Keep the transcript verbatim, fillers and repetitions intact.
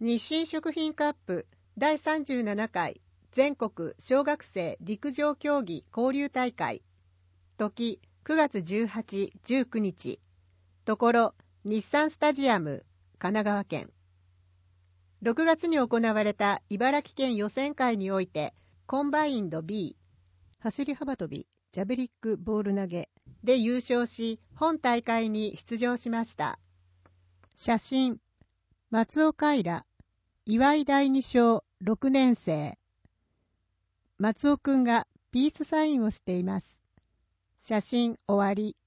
日清食品カップだいさんじゅうななかい全国小学生陸上競技交流大会。時くがつじゅうはち、じゅうくにち。ところ日産スタジアム、神奈川県。ろくがつに行われた茨城県予選会において、コンバインド B、走り幅跳び、ジャベリックボール投げで優勝し、本大会に出場しました。写真、松尾平、岩井第二小ろくねんせい。松尾くんがピースサインをしています。写真終わり。